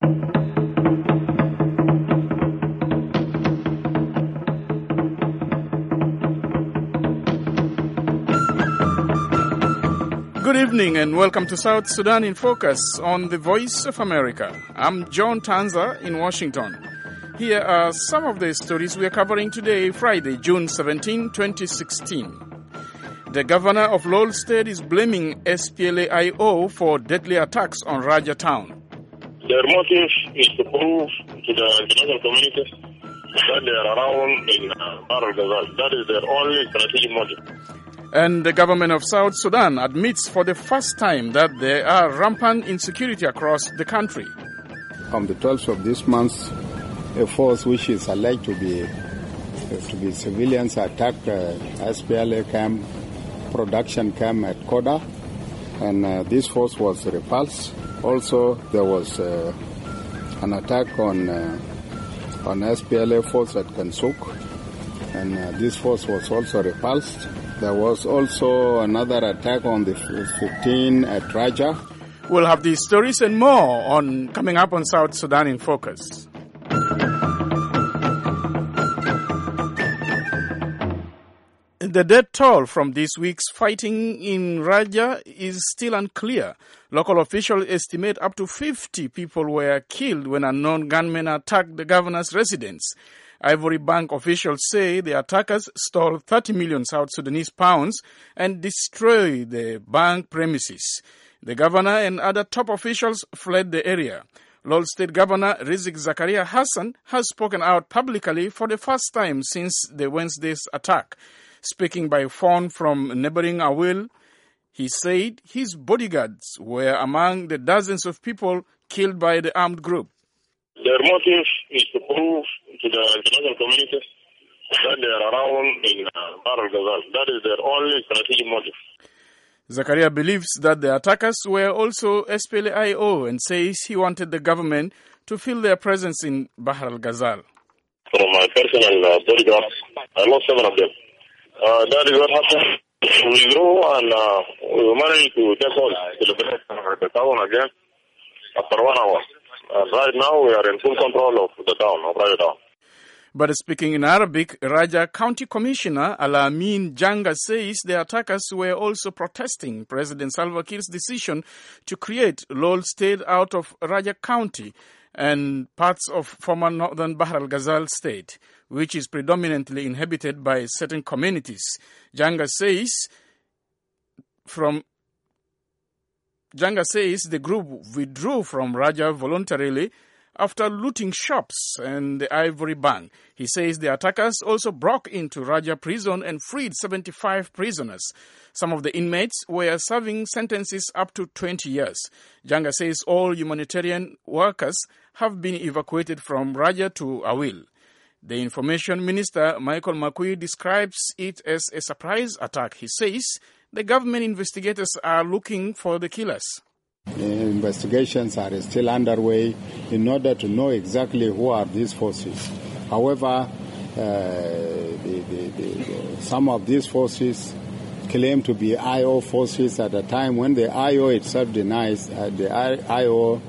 Good evening and welcome to South Sudan in Focus on the Voice of America. I'm John Tanza in Washington. Here are some of the stories we are covering today, Friday, June 17, 2016. The governor of Lol State is blaming SPLA-IO for deadly attacks on Raja town. Their motive is to prove to the international community that they are around in Bahr el Ghazal. That is their only strategic motive. And the government of South Sudan admits for the first time that there are rampant insecurity across the country. On the 12th of this month, a force which is alleged to be civilians attacked SPLA camp, production camp at Koda, and this force was repulsed. Also, there was an attack on SPLA force at Kansuk, and this force was also repulsed. There was also another attack on the 15 at Raja. We'll have these stories and more coming up on South Sudan in Focus. The death toll from this week's fighting in Raja is still unclear. Local officials estimate up to 50 people were killed when unknown gunmen attacked the governor's residence. Ivory Bank officials say the attackers stole 30 million South Sudanese pounds and destroyed the bank premises. The governor and other top officials fled the area. Lol State Governor Rizik Zakaria Hassan has spoken out publicly for the first time since the Wednesday's attack. Speaking by phone from neighboring Awil, he said his bodyguards were among the dozens of people killed by the armed group. Their motive is to prove to the international community that they are around in Bahr el Ghazal. That is their only strategic motive. Zakaria believes that the attackers were also SPLA-IO and says he wanted the government to feel their presence in Bahr el Ghazal. From my personal bodyguards, I lost 7 of them. That is what happened. We withdrew and we managed to take hold to the town again after 1 hour. Right now, we are in full control of the town, of Raja town. But speaking in Arabic, Raja County Commissioner Alamin Janga says the attackers were also protesting President Salva Kiir's decision to create Lol State out of Raja County and parts of former northern Bahr el Ghazal state, which is predominantly inhabited by certain communities. Janga says the group withdrew from Raja voluntarily after looting shops and the Ivory Bank. He says the attackers also broke into Raja prison and freed 75 prisoners. Some of the inmates were serving sentences up to 20 years. Janga says all humanitarian workers have been evacuated from Raja to Awil. The Information Minister, Michael Makui, describes it as a surprise attack. He says the government investigators are looking for the killers. Investigations are still underway in order to know exactly who are these forces. However, some of these forces claim to be IO forces at a time when the IO itself denies, the IO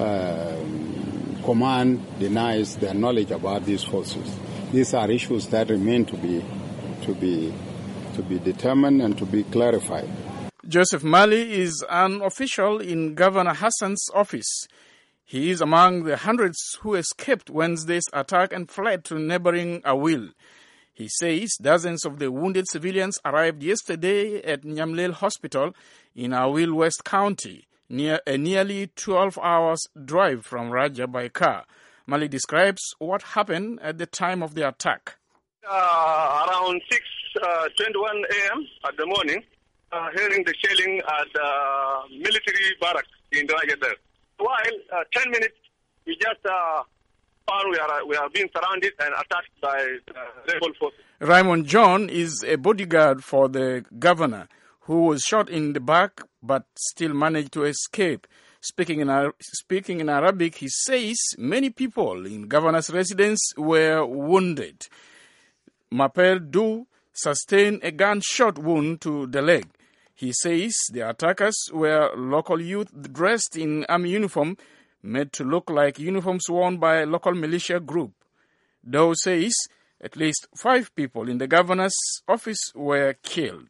command denies their knowledge about these forces. These are issues that remain to be determined and to be clarified. Joseph Mali is an official in Governor Hassan's office. He is among the hundreds who escaped Wednesday's attack and fled to neighboring Awil. He says dozens of the wounded civilians arrived yesterday at Nyamlel Hospital in Awil West County, near a nearly 12 hours drive from Raja by car. Mali describes what happened at the time of the attack. Around 6:21 a.m. at the morning, hearing the shelling at the military barracks in Raja there. While 10 minutes, we just found we are being surrounded and attacked by rebel forces. Raymond John is a bodyguard for the governor who was shot in the back but still managed to escape. Speaking in Arabic, he says many people in governor's residence were wounded. Mapel Du sustained a gunshot wound to the leg. He says the attackers were local youth dressed in army uniform, made to look like uniforms worn by a local militia group. Doe says at least 5 people in the governor's office were killed.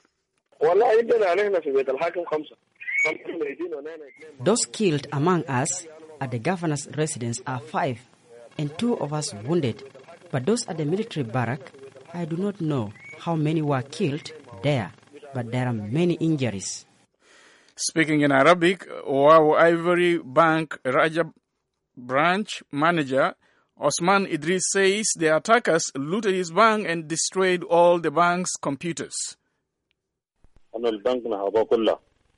Those killed among us at the governor's residence are 5, and 2 of us wounded. But those at the military barrack, I do not know how many were killed there, but there are many injuries. Speaking in Arabic, Wow Ivory Bank Raja branch manager Osman Idris says the attackers looted his bank and destroyed all the bank's computers. The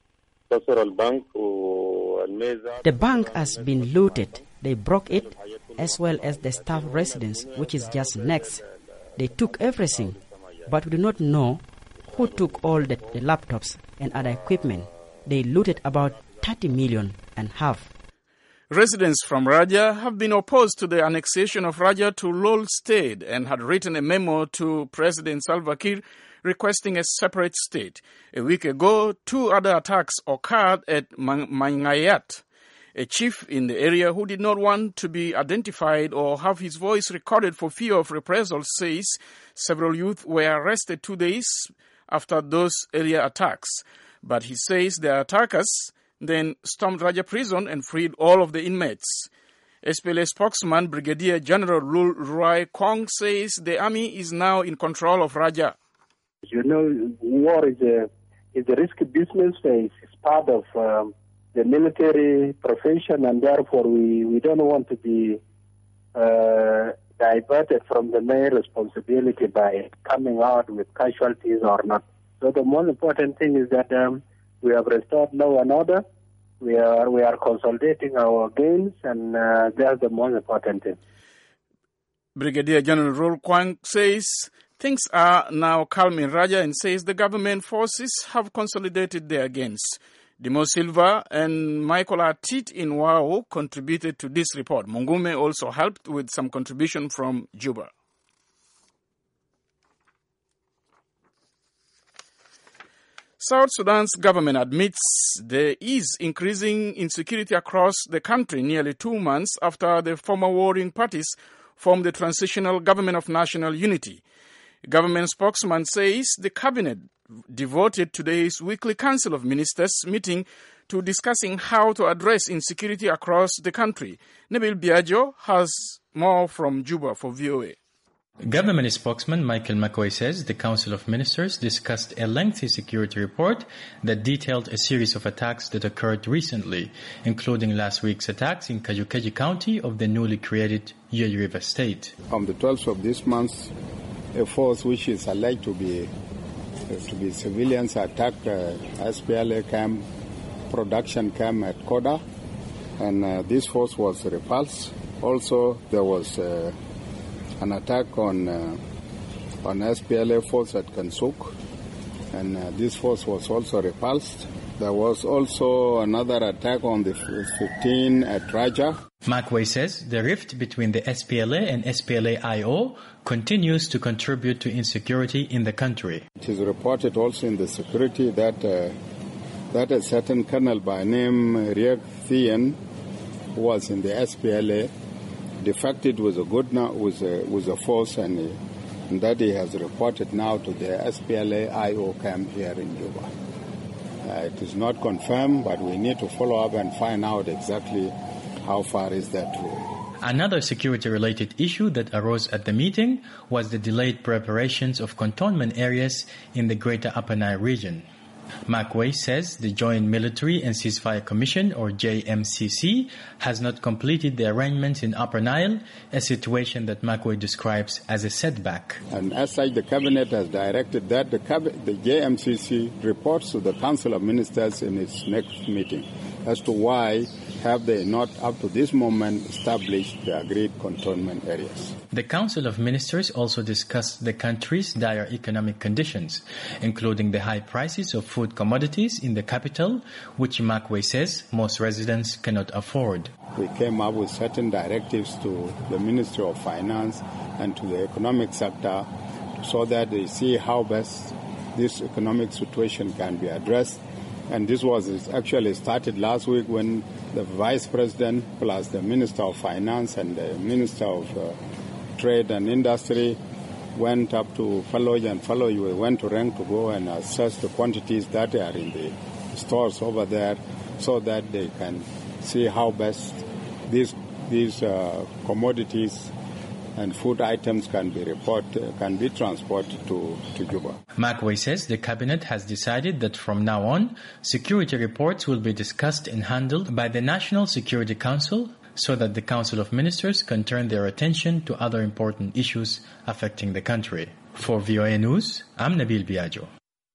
bank has been looted. They broke it, as well as the staff residence, which is just next. They took everything, but we do not know who took all the laptops and other equipment. They looted about 30 million and half. Residents from Raja have been opposed to the annexation of Raja to Lol State and had written a memo to President Salva Kiir requesting a separate state. A week ago, 2 other attacks occurred at Mangayat. A chief in the area who did not want to be identified or have his voice recorded for fear of reprisals says several youth were arrested 2 days after those earlier attacks. But he says the attackers then stormed Raja prison and freed all of the inmates. SPLA spokesman Brigadier General Lul Ruai Kong says the army is now in control of Raja. You know, war is a risky business. It's part of the military profession, and therefore we don't want to be diverted from the main responsibility by coming out with casualties or not. So the most important thing is that we have restored law and order. We are consolidating our gains, and that's the most important thing. Brigadier General Rul Kwang says things are now calm in Raja and says the government forces have consolidated their gains. Dimo Silva and Michael Atit in Wau contributed to this report. Mungume also helped with some contribution from Juba. South Sudan's government admits there is increasing insecurity across the country nearly 2 months after the former warring parties formed the Transitional Government of National Unity. Government spokesman says the cabinet devoted today's weekly Council of Ministers meeting to discussing how to address insecurity across the country. Nabil Biagio has more from Juba for VOA. Government spokesman Michael McCoy says the Council of Ministers discussed a lengthy security report that detailed a series of attacks that occurred recently, including last week's attacks in Kajukeji County of the newly created Yei River State. On the 12th of this month, a force which is alleged to be civilians attacked SPLA camp, production camp at Koda, and this force was repulsed. Also, there was an attack on SPLA force at Kansuk, and this force was also repulsed. There was also another attack on the 15 at Raja. McWay says the rift between the SPLA and SPLA-IO continues to contribute to insecurity in the country. It is reported also in the security that a certain colonel by name Riek Thien, who was in the SPLA, defected with a force, and that he has reported now to the SPLA-IO camp here in Juba. It is not confirmed, but we need to follow up and find out exactly how far is that true. Another security-related issue that arose at the meeting was the delayed preparations of cantonment areas in the Greater Upper Nile region. McWay says the Joint Military and Ceasefire Commission, or JMCC, has not completed the arrangements in Upper Nile, a situation that McWay describes as a setback. And as such, the Cabinet has directed that the JMCC reports to the Council of Ministers in its next meeting as to why have they not up to this moment established the agreed cantonment areas. The Council of Ministers also discussed the country's dire economic conditions, including the high prices of food commodities in the capital, which McWay says most residents cannot afford. We came up with certain directives to the Ministry of Finance and to the economic sector so that they see how best this economic situation can be addressed. And this was actually started last week when the Vice President plus the Minister of Finance and the Minister of Trade and Industry went up to Faloy, and Faloy went to Reng to go and assess the quantities that are in the stores over there so that they can see how best these commodities and food items can be transported to Juba. Mackway says the cabinet has decided that from now on, security reports will be discussed and handled by the National Security Council so that the Council of Ministers can turn their attention to other important issues affecting the country. For VOA News, I'm Nabil Biagio.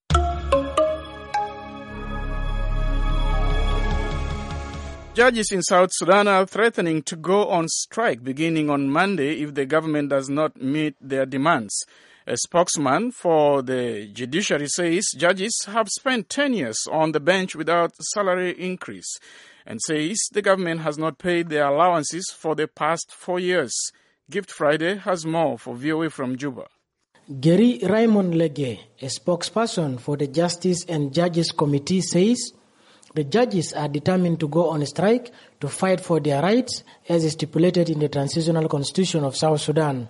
Judges in South Sudan are threatening to go on strike beginning on Monday if the government does not meet their demands. A spokesman for the judiciary says judges have spent 10 years on the bench without salary increase and says the government has not paid their allowances for the past 4 years. Gift Friday has more for VOA from Juba. Gary Raymond Lege, a spokesperson for the Justice and Judges Committee, says the judges are determined to go on a strike to fight for their rights as stipulated in the Transitional Constitution of South Sudan.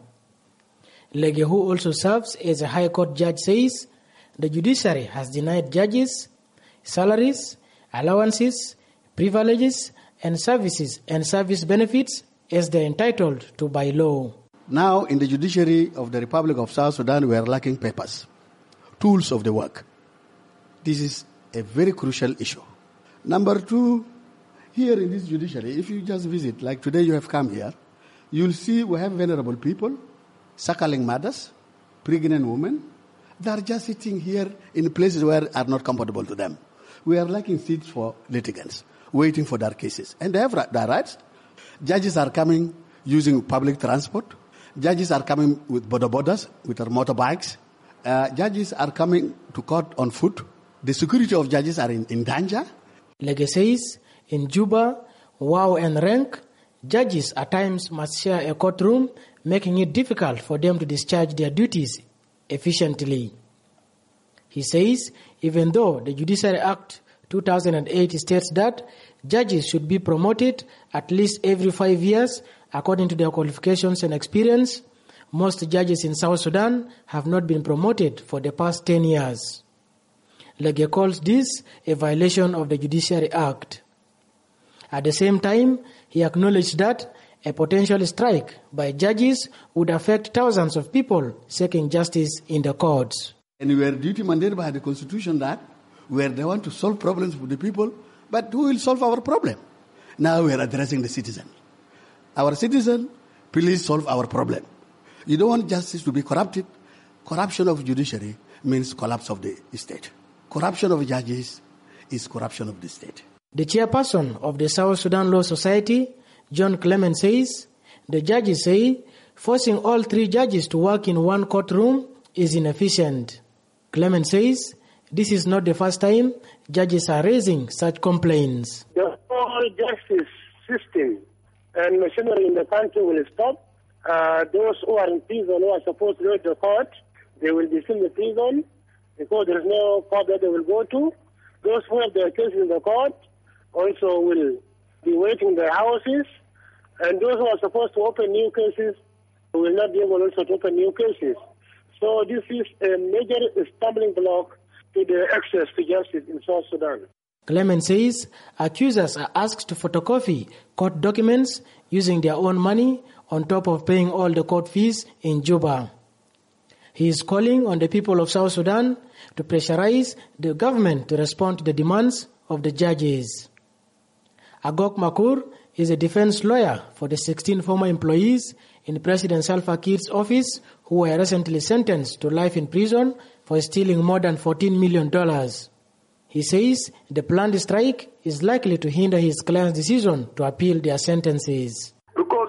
Lege, who also serves as a High Court judge, says the judiciary has denied judges salaries, allowances, privileges, and services and service benefits as they are entitled to by law. Now, in the judiciary of the Republic of South Sudan, we are lacking papers, tools of the work. This is a very crucial issue. Number two, here in this judiciary, if you just visit, like today you have come here, you'll see we have vulnerable people, suckling mothers, pregnant women. They are just sitting here in places where are not comfortable to them. We are lacking seats for litigants, waiting for their cases. And they have their rights. Judges are coming using public transport. Judges are coming with boda-bodas, with their motorbikes. Judges are coming to court on foot. The security of judges are in danger. Lege says, in Juba, Wau and Renk, judges at times must share a courtroom, making it difficult for them to discharge their duties efficiently. He says, even though the Judiciary Act 2008 states that judges should be promoted at least every 5 years according to their qualifications and experience, most judges in South Sudan have not been promoted for the past 10 years. Lege calls this a violation of the Judiciary Act. At the same time, he acknowledged that a potential strike by judges would affect thousands of people seeking justice in the courts. And we are duty mandated by the Constitution that where they want to solve problems with the people, but who will solve our problem? Now we are addressing the citizen. Our citizen, please solve our problem. You don't want justice to be corrupted. Corruption of judiciary means collapse of the state. Corruption of judges is corruption of the state. The chairperson of the South Sudan Law Society, John Clement, says the judges say forcing all 3 judges to work in one courtroom is inefficient. Clement says this is not the first time judges are raising such complaints. The whole justice system and machinery in the country will stop. Those who are in prison who are supposed to go to the court, they will be still in the prison because there is no court that they will go to. Those who have their cases in the court also will be waiting in their houses. And those who are supposed to open new cases will not be able also to open new cases. So this is a major stumbling block to the access to justice in South Sudan. Clement says accusers are asked to photocopy court documents using their own money on top of paying all the court fees in Juba. He is calling on the people of South Sudan to pressurize the government to respond to the demands of the judges. Agok Makur is a defense lawyer for the 16 former employees in President Salva Kiir's office who were recently sentenced to life in prison for stealing more than $14 million. He says the planned strike is likely to hinder his client's decision to appeal their sentences. Because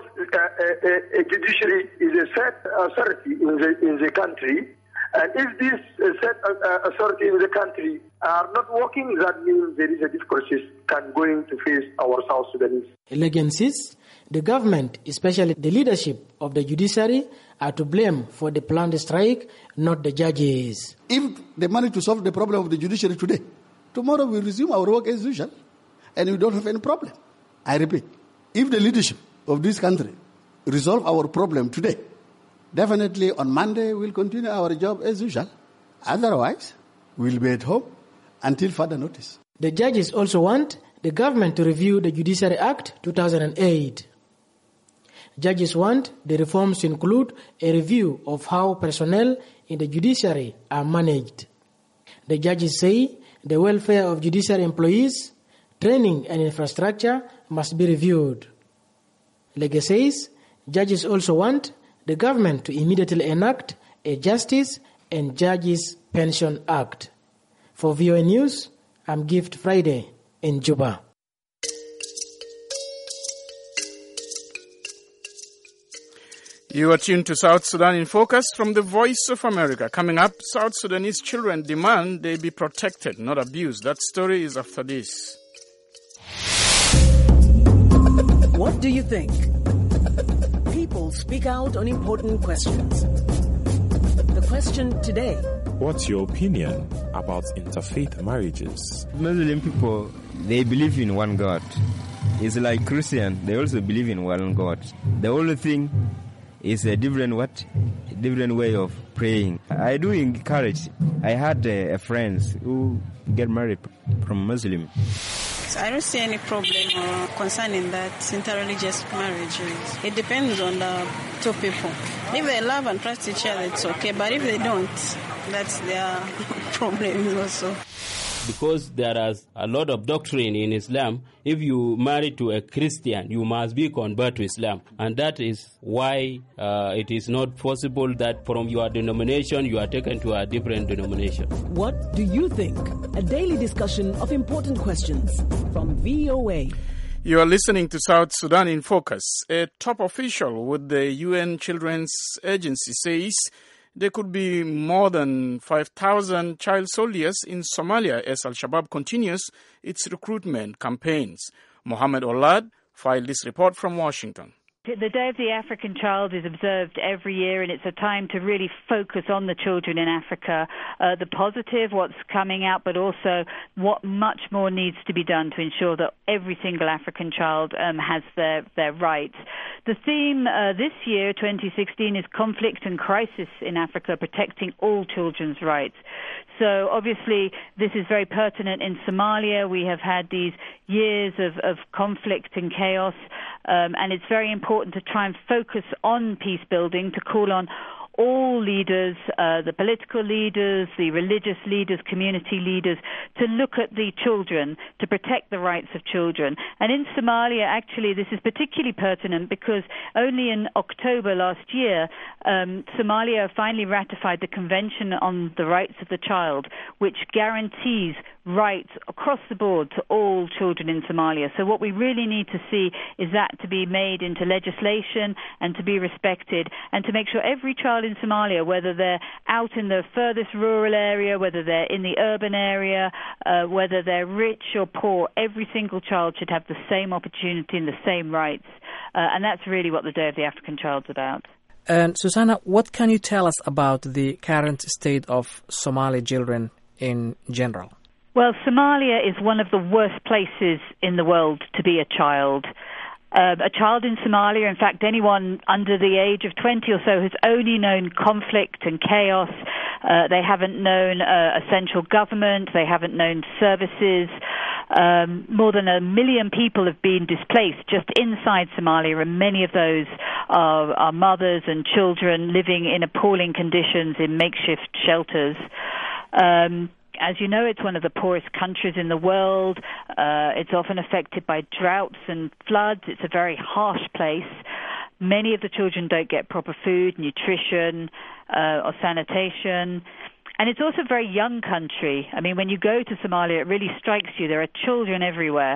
a judiciary is a set authority in the country, and if this set authority in the country are not working, that means there is a difficulty going to face our South Sudanese. Lege insists the government, especially the leadership of the judiciary, are to blame for the planned strike, not the judges. If they manage to solve the problem of the judiciary today, tomorrow we resume our work as usual, and we don't have any problem. I repeat, if the leadership of this country resolve our problem today, definitely on Monday we'll continue our job as usual. Otherwise, we'll be at home until further notice. The judges also want the government to review the Judiciary Act 2008. Judges want the reforms to include a review of how personnel in the judiciary are managed. The judges say the welfare of judiciary employees, training and infrastructure must be reviewed. Lege says judges also want the government to immediately enact a Justice and Judges Pension Act. For VOA News, I'm Gift Friday in Juba. You are tuned to South Sudan in Focus from the Voice of America. Coming up, South Sudanese children demand they be protected, not abused. That story is after this. What do you think? People speak out on important questions. The question today: what's your opinion about interfaith marriages? Muslim people, they believe in one God. It's like Christian, they also believe in one God. The only thing is a different way of praying. I do encourage. I had friends who get married from Muslim. So I don't see any problem concerning that interreligious marriages. It depends on the two people. If they love and trust each other, it's okay. But if they don't, that's their problem also. Because there is a lot of doctrine in Islam, if you marry to a Christian, you must be converted to Islam. And that is why it is not possible that from your denomination you are taken to a different denomination. What do you think? A daily discussion of important questions from VOA. You are listening to South Sudan in Focus. A top official with the UN Children's Agency says there could be more than 5,000 child soldiers in Somalia as Al-Shabaab continues its recruitment campaigns. Mohammed Olad filed this report from Washington. The Day of the African Child is observed every year, and it's a time to really focus on the children in Africa, the positive, what's coming out, but also what much more needs to be done to ensure that every single African child has their rights. The theme this year, 2016, is conflict and crisis in Africa, protecting all children's rights. So obviously this is very pertinent in Somalia. We have had these years of conflict and chaos, and it's very important to try and focus on peace building, to call on all leaders, the political leaders, the religious leaders, community leaders, to look at the children, to protect the rights of children. And in Somalia, actually, this is particularly pertinent because only in October last year, Somalia finally ratified the Convention on the Rights of the Child, which guarantees rights across the board to all children in Somalia. So what we really need to see is that to be made into legislation and to be respected, and to make sure every child in Somalia, whether they're out in the furthest rural area, whether they're in the urban area, whether they're rich or poor, every single child should have the same opportunity and the same rights. And that's really what the Day of the African Child's about. And Susanna, what can you tell us about the current state of Somali children in general? Well, Somalia is one of the worst places in the world to be a child. A child in Somalia, in fact, anyone under the age of 20 or so, has only known conflict and chaos. They haven't known a central government. They haven't known services. More than 1 million people have been displaced just inside Somalia, and many of those are mothers and children living in appalling conditions in makeshift shelters. As you know, it's one of the poorest countries in the world. It's often affected by droughts and floods. It's a very harsh place. Many of the children don't get proper food, nutrition, or sanitation. And it's also a very young country. I mean, when you go to Somalia, it really strikes you. There are children everywhere.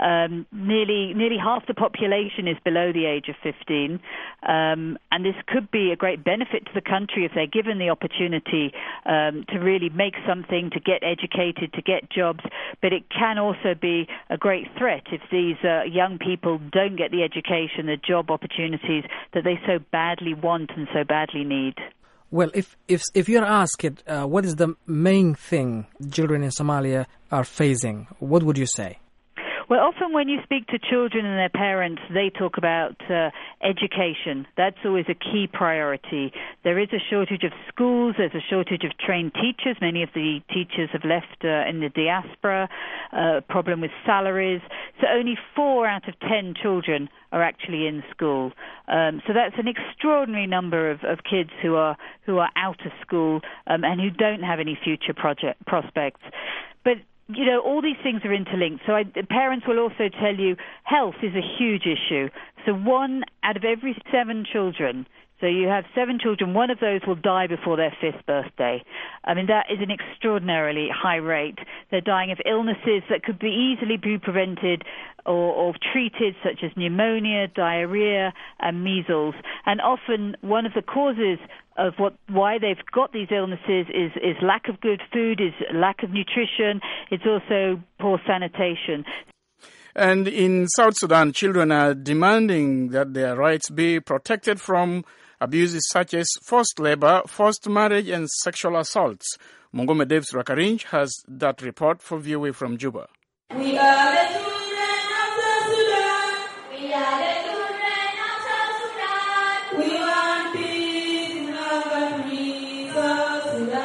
Nearly half the population is below the age of 15. And this could be a great benefit to the country if they're given the opportunity to really make something, to get educated, to get jobs. But it can also be a great threat if these young people don't get the education, the job opportunities that they so badly want and so badly need. Well, if you're asked what is the main thing children in Somalia are facing, what would you say? Well, often when you speak to children and their parents, they talk about education. That's always a key priority. There is a shortage of schools. There's a shortage of trained teachers. Many of the teachers have left in the diaspora. Problem with salaries. So only 4 out of 10 children are actually in school. So that's an extraordinary number of kids who are out of school and who don't have any future prospects. But you know, all these things are interlinked. So parents will also tell you health is a huge issue. So 1 out of every 7 children, so you have 7 children, 1 of those will die before their 5th birthday. I mean, that is an extraordinarily high rate. They're dying of illnesses that could easily be prevented or treated, such as pneumonia, diarrhea, and measles. And often one of the causes of why they've got these illnesses is lack of good food, is lack of nutrition. It's also poor sanitation. And in South Sudan, children are demanding that their rights be protected from abuses such as forced labor, forced marriage, and sexual assaults. Mungome Davis Rakarinj has that report for VOA from Juba. We are the children of South Sudan. We are the children of South Sudan. We want peace in our free South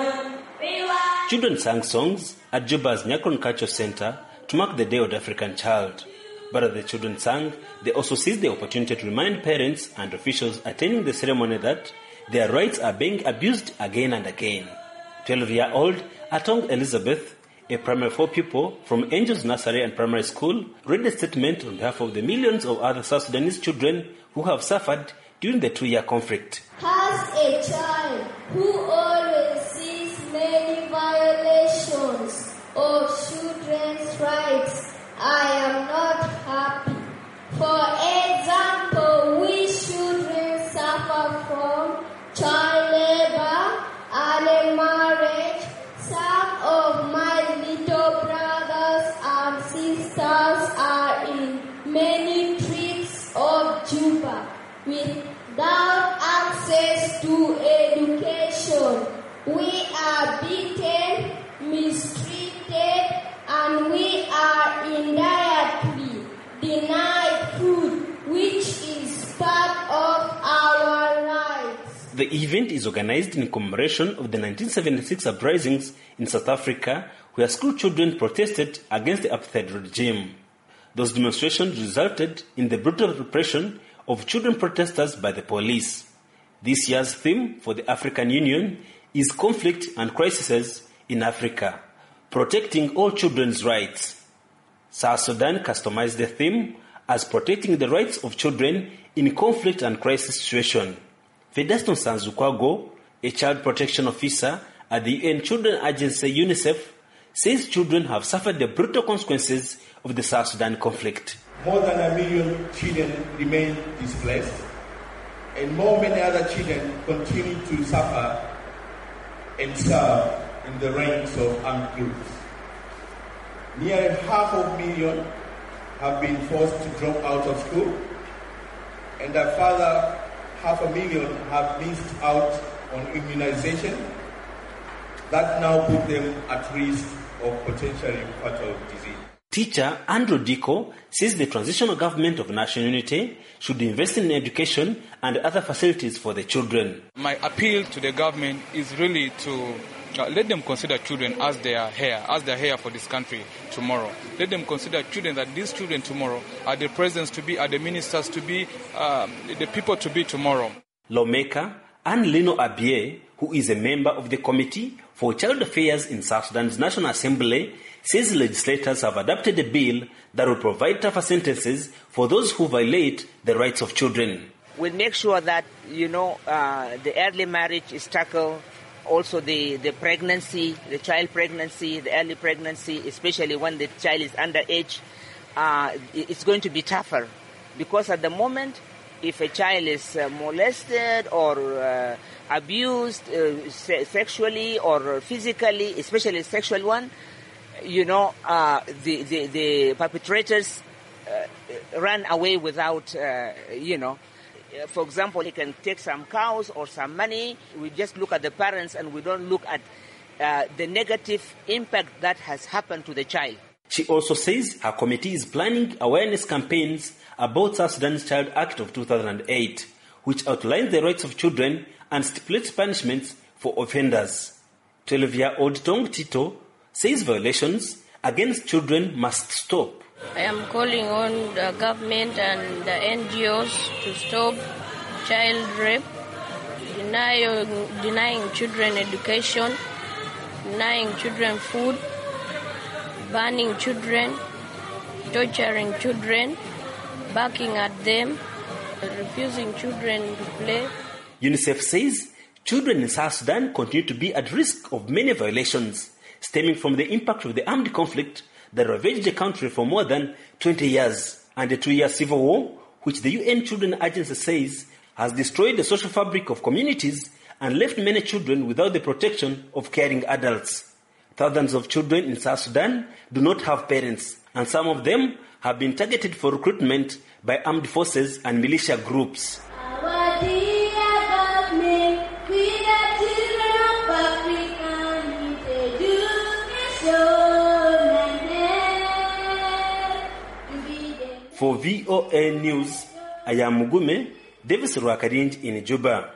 Sudan. Children sang songs at Juba's Nyakron Culture Center to mark the Day of the African Child. But as the children sang, they also seized the opportunity to remind parents and officials attending the ceremony that their rights are being abused again and again. 12-year-old Atong Elizabeth, a primary 4 pupil from Angels Nursery and Primary School, read a statement on behalf of the millions of other South Sudanese children who have suffered during the 2-year conflict. As a child who always sees many violations of children's rights, I am not happy. For example, we children suffer from child labor, early marriage. Some of my little brothers and sisters are in many streets of Juba without access to education. We are beaten, mistreated, and we are indirectly denied food, which is part of our rights. The event is organized in commemoration of the 1976 uprisings in South Africa, where school children protested against the apartheid regime. Those demonstrations resulted in the brutal repression of children protesters by the police. This year's theme for the African Union is Conflict and Crises in Africa, protecting all children's rights. South Sudan customized the theme as protecting the rights of children in conflict and crisis situation. Vedaston Sanzukwago, a child protection officer at the UN Children Agency UNICEF, says children have suffered the brutal consequences of the South Sudan conflict. More than 1 million children remain displaced, and many other children continue to suffer and serve in the ranks of armed groups. Nearly 500,000 have been forced to drop out of school, and a further 500,000 have missed out on immunization that now put them at risk of potentially fatal disease. Teacher Andrew Diko says the transitional government of national unity should invest in education and other facilities for the children. My appeal to the government is really to let them consider children as they are here for this country tomorrow. Let them consider children that these children tomorrow are the presidents to be, are the ministers to be, the people to be tomorrow. Lawmaker Anne Lino Abie, who is a member of the Committee for Child Affairs in South Sudan's National Assembly, says legislators have adopted a bill that will provide tougher sentences for those who violate the rights of children. We'll make sure that, the early marriage is tackled. Also the pregnancy, the child pregnancy, the early pregnancy, especially when the child is underage, it's going to be tougher. Because at the moment, if a child is molested or abused sexually or physically, especially a sexual one, the perpetrators run away without, For example, he can take some cows or some money. We just look at the parents and we don't look at the negative impact that has happened to the child. She also says her committee is planning awareness campaigns about South Sudan's Child Act of 2008, which outlines the rights of children and stipulates punishments for offenders. 12-year-old Tong Tito says violations against children must stop. I am calling on the government and the NGOs to stop child rape, denying children education, denying children food, banning children, torturing children, barking at them, refusing children to play. UNICEF says children in South Sudan continue to be at risk of many violations stemming from the impact of the armed conflict that ravaged the country for more than 20 years and the 2-year civil war, which the UN Children Agency says has destroyed the social fabric of communities and left many children without the protection of caring adults. Thousands of children in South Sudan do not have parents, and some of them have been targeted for recruitment by armed forces and militia groups. For VOA News, I am Mugume, Davis Rwakarinj in Juba.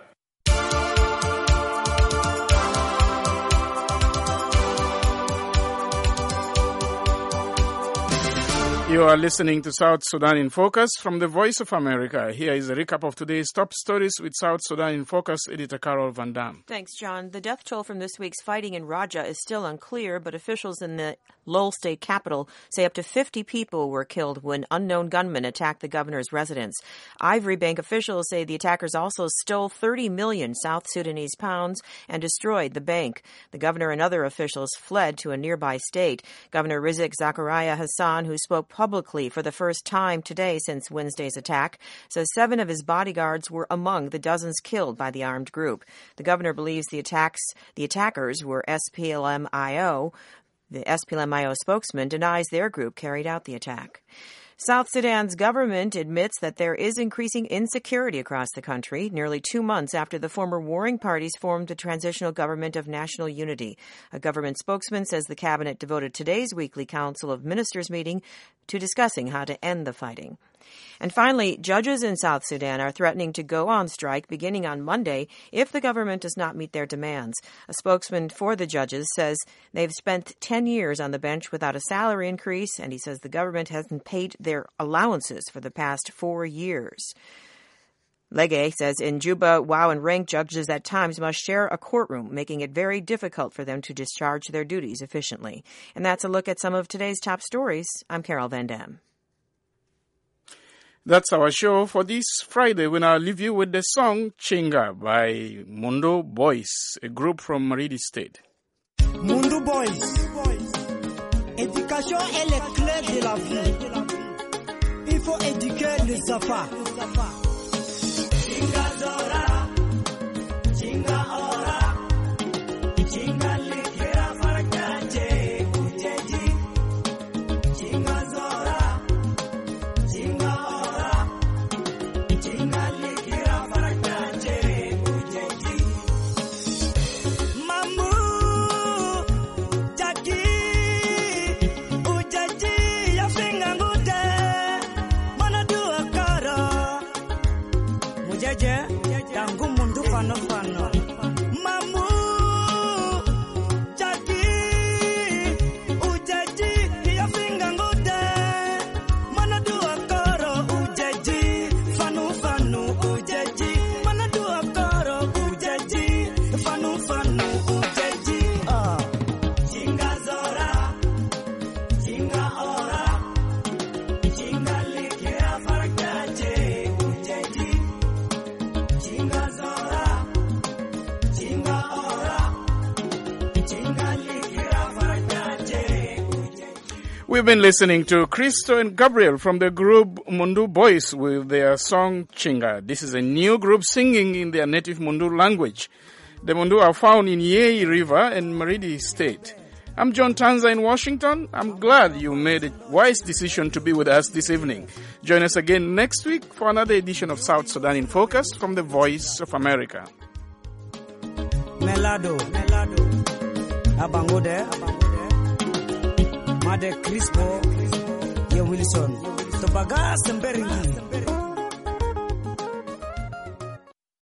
You are listening to South Sudan in Focus from the Voice of America. Here is a recap of today's top stories with South Sudan in Focus editor Carol Van Dam. Thanks, John. The death toll from this week's fighting in Raja is still unclear, but officials in the Lowell state capital say up to 50 people were killed when unknown gunmen attacked the governor's residence. Ivory Bank officials say the attackers also stole 30 million South Sudanese pounds and destroyed the bank. The governor and other officials fled to a nearby state. Governor Rizk Zakaria Hassan, who spoke publicly for the first time today since Wednesday's attack, says 7 of his bodyguards were among the dozens killed by the armed group. The governor believes the attackers were SPLM-IO. The SPLM-IO spokesman denies their group carried out the attack. South Sudan's government admits that there is increasing insecurity across the country, nearly 2 months after the former warring parties formed the Transitional Government of National Unity. A government spokesman says the cabinet devoted today's weekly Council of Ministers meeting to discussing how to end the fighting. And finally, judges in South Sudan are threatening to go on strike beginning on Monday if the government does not meet their demands. A spokesman for the judges says they've spent 10 years on the bench without a salary increase, and he says the government hasn't paid their allowances for the past 4 years. Legge says in Juba, WOW and rank judges at times must share a courtroom, making it very difficult for them to discharge their duties efficiently. And that's a look at some of today's top stories. I'm Carol Van Dam. That's our show for this Friday. We now leave you with the song Chinga by Mundo Boys, a group from Maridi State. Mundo Boys, éducation est le clé de la vie. Il faut éduquer les enfants. Chinga zora, chinga ora, chinga likira farakaje kujeji. Chinga zora, chinga ora, chinga likira farakaje kujeji. Mamu jaki ujeji ya finga ngute mana dua kara mujeje tangu mundu fano fano mamu jaki ujeji ya finga ngute mana dua kara ujeji fanu fanu ujeji mana dua kara ujeji fanu fanu ujeji chinga zora chinga ora chinga likira farakaje ujeji chinga zora chinga ora chinga likira farakaje. We've been listening to Cristo and Gabriel from the group Mundu Boys with their song Chinga. This is a new group singing in their native Mundu language. The Mundu are found in Yei River and Maridi State. I'm John Tanza in Washington. I'm glad you made a wise decision to be with us this evening. Join us again next week for another edition of South Sudan in Focus from the Voice of America. Melado, abangude, Made Crispo, ye Wilson, Tobaga Semberingi.